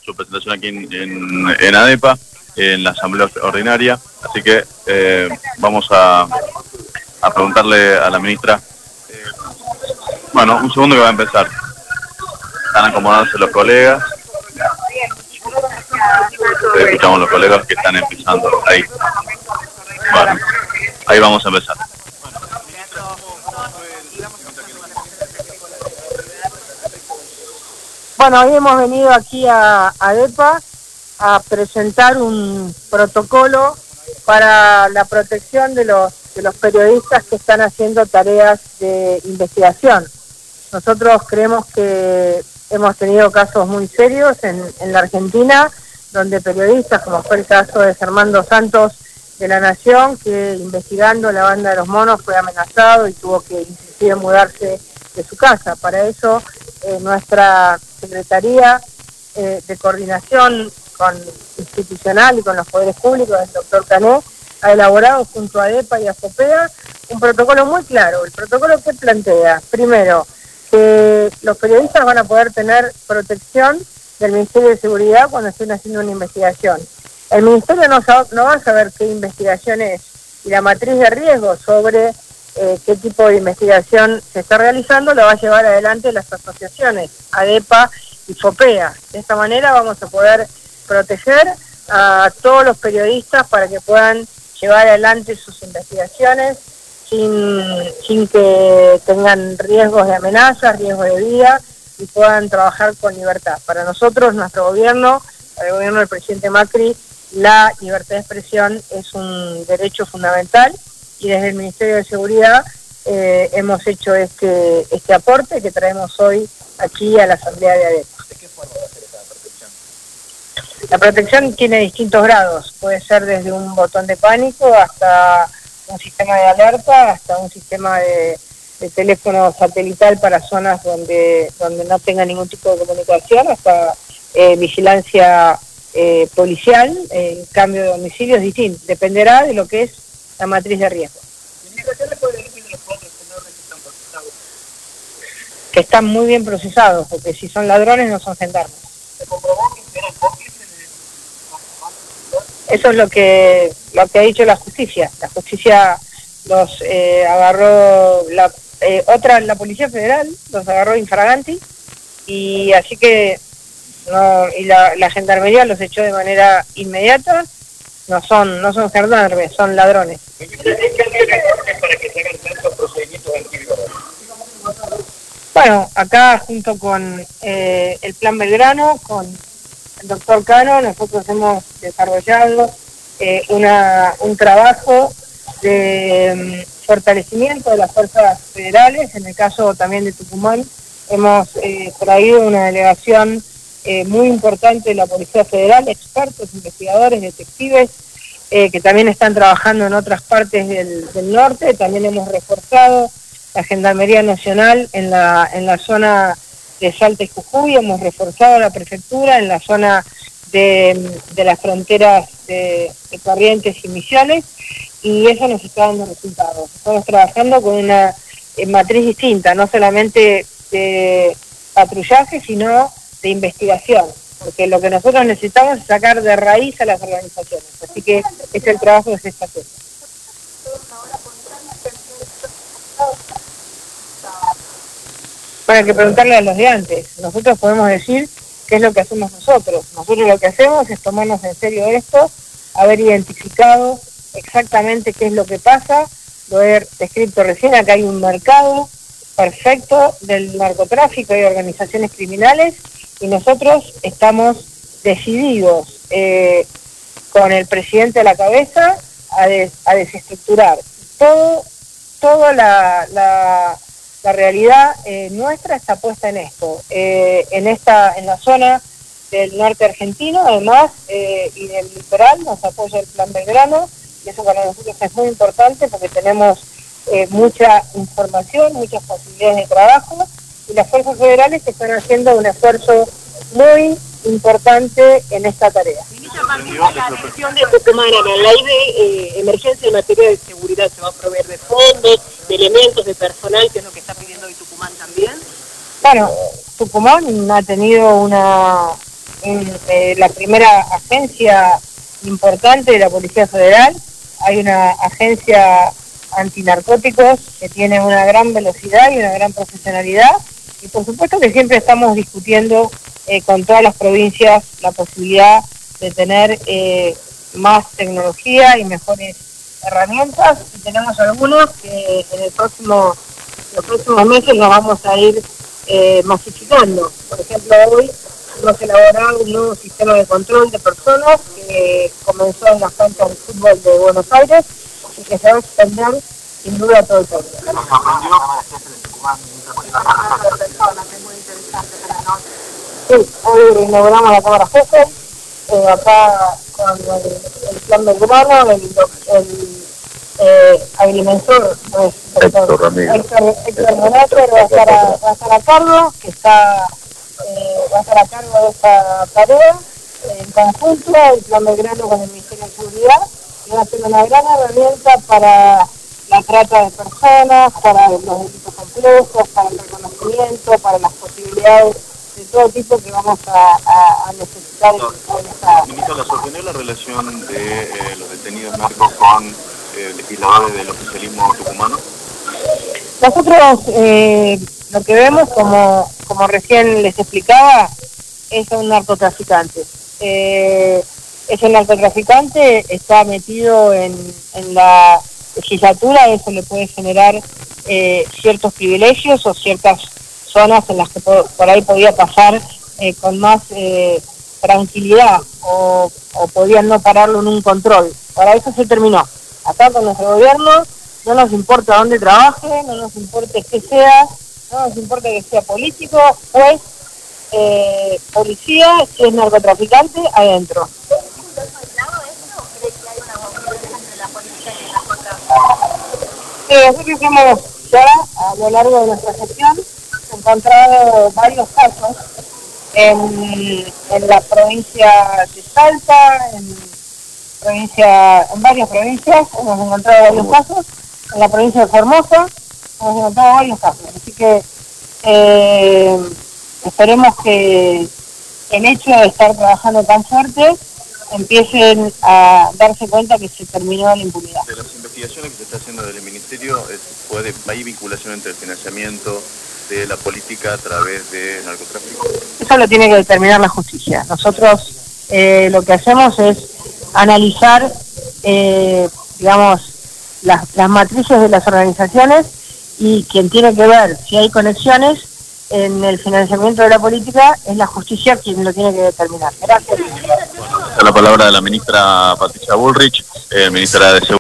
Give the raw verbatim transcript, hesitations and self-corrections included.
su presentación aquí en, en, en ADEPA, en la asamblea ordinaria, así que eh, vamos a, a preguntarle a la ministra. Eh, bueno, un segundo que va a empezar. Están acomodándose los colegas. Escuchamos los colegas que están empezando ahí. Bueno, ahí vamos a empezar. Bueno, hoy hemos venido aquí a ADEPA a presentar un protocolo para la protección de los, de los periodistas que están haciendo tareas de investigación. Nosotros creemos que hemos tenido casos muy serios en, en la Argentina, donde periodistas, como fue el caso de Germán Santos de La Nación, que investigando la banda de los monos fue amenazado y tuvo que inclusive mudarse de su casa. Para eso eh, nuestra Secretaría eh, de Coordinación con, institucional y con los poderes públicos, el doctor Cané, ha elaborado junto a ADEPA y a FOPEA un protocolo muy claro. El protocolo que plantea, primero, que los periodistas van a poder tener protección del Ministerio de Seguridad cuando estén haciendo una investigación. El Ministerio no, no va a saber qué investigación es y la matriz de riesgo sobre eh, qué tipo de investigación se está realizando la va a llevar adelante las asociaciones ADEPA y FOPEA. De esta manera vamos a poder proteger a todos los periodistas para que puedan llevar adelante sus investigaciones sin, sin que tengan riesgos de amenazas, riesgos de vida y puedan trabajar con libertad. Para nosotros, nuestro gobierno, para el gobierno del presidente Macri, la libertad de expresión es un derecho fundamental y desde el Ministerio de Seguridad eh, hemos hecho este, este aporte que traemos hoy aquí a la Asamblea de ADEPA. ¿De qué forma va a ser esa protección? La protección tiene distintos grados, puede ser desde un botón de pánico hasta un sistema de alerta, hasta un sistema de, de teléfono satelital para zonas donde, donde no tenga ningún tipo de comunicación, hasta eh, vigilancia Eh, policial, eh, cambio de domicilio es distinto, dependerá de lo que es la matriz de riesgo. ¿Qué le puede decir de los cuatro senadores que están procesados? Que están muy bien procesados, porque si son ladrones no son gendarmes. ¿Se comprobó que eran cómplices de... Eso es lo que lo que ha dicho la justicia. La justicia los eh, agarró, la eh, otra, la Policía Federal, los agarró infraganti, y así que No, y la, la gendarmería los echó de manera inmediata. No son no son gendarmes, son ladrones. ¿Qué hay para que se hagan tantos procedimientos antiviolentos? Bueno, acá junto con eh, el Plan Belgrano, con el doctor Cano, nosotros hemos desarrollado eh, una, un trabajo de um, fortalecimiento de las fuerzas federales. En el caso también de Tucumán, hemos eh, traído una delegación Eh, muy importante de la Policía Federal, expertos, investigadores, detectives, eh, que también están trabajando en otras partes del, del norte. También hemos reforzado la Gendarmería Nacional en la, en la zona de Salta y Jujuy, hemos reforzado la prefectura en la zona de, de las fronteras de, de Corrientes y Misiones, y eso nos está dando resultados. Estamos trabajando con una eh, matriz distinta, no solamente de patrullaje, sino de investigación, porque lo que nosotros necesitamos es sacar de raíz a las organizaciones, así que es el trabajo que se está haciendo. Bueno, hay que preguntarle a los de antes. Nosotros podemos decir qué es lo que hacemos nosotros. Nosotros lo que hacemos es tomarnos en serio esto, haber identificado exactamente qué es lo que pasa, lo he descrito recién. Acá hay un mercado perfecto del narcotráfico y organizaciones criminales, y nosotros estamos decididos, eh, con el presidente a la cabeza, a, des, a desestructurar todo, toda la, la, la realidad eh, nuestra está puesta en esto, eh, en esta, en la zona del norte argentino, además, eh, y del litoral nos apoya el Plan Belgrano, y eso para nosotros es muy importante porque tenemos eh, mucha información, muchas posibilidades de trabajo, y las fuerzas federales están haciendo un esfuerzo muy importante en esta tarea. Ministra, a partir de la decisión de Tucumán, la ley de eh, emergencia en materia de seguridad, ¿se va a proveer de fondos, de elementos, de personal, que es lo que está pidiendo hoy Tucumán también? Bueno, Tucumán ha tenido una, un, eh, la primera agencia importante de la Policía Federal. Hay una agencia antinarcóticos que tiene una gran velocidad y una gran profesionalidad, y por supuesto que siempre estamos discutiendo eh, con todas las provincias la posibilidad de tener eh, más tecnología y mejores herramientas, y tenemos algunos que en el próximo, los próximos meses nos vamos a ir eh, masificando. Por ejemplo, hoy hemos elaborado un nuevo sistema de control de personas que comenzó en las canchas de fútbol de Buenos Aires y que se va a extender sin duda a todo el país. Sí, hoy inauguramos la Cámara Jefe, eh, acá con el, el plan Belgrano, el, el eh, agrimensor, pues, Héctor Ramírez. Héctor, Héctor Monater va a estar a, va a estar a cargo, que está, eh, va a estar a cargo de esta tarea, eh, en conjunto, el plan Belgrano con el Ministerio de Seguridad, y va a ser una gran herramienta para la trata de personas, para los delitos complejos, para el reconocimiento, para las posibilidades de todo tipo que vamos a, a, a necesitar no, en esta... Ministro, ¿la sorprendió la relación de eh, los detenidos narcos con eh, legisladores del oficialismo tucumano? Nosotros eh, lo que vemos, como, como recién les explicaba, es un narcotraficante. Eh, ese narcotraficante está metido en, en la legislatura, eso le puede generar eh, ciertos privilegios o ciertas zonas en las que por, por ahí podía pasar eh, con más eh, tranquilidad o, o podían no pararlo en un control. Para eso se terminó. Acá con nuestro gobierno no nos importa dónde trabaje, no nos importa qué sea, no nos importa que sea político, juez, eh, policía, si es narcotraficante, adentro. Sí, nosotros hemos ya, a lo largo de nuestra gestión, encontrado varios casos en, en la provincia de Salta, en, provincia, en varias provincias, hemos encontrado varios casos, en la provincia de Formosa, hemos encontrado varios casos, así que eh, esperemos que el hecho de estar trabajando tan fuerte empiecen a darse cuenta que se terminó la impunidad. De las investigaciones que se está haciendo desde el Ministerio, es, puede, ¿hay vinculación entre el financiamiento de la política a través de narcotráfico? Eso lo tiene que determinar la justicia. Nosotros eh, lo que hacemos es analizar, eh, digamos, las, las matrices de las organizaciones, y quien tiene que ver si hay conexiones en el financiamiento de la política es la justicia quien lo tiene que determinar. Gracias. Bueno, esta es la palabra de la ministra Patricia Bullrich, eh, ministra de Seguridad.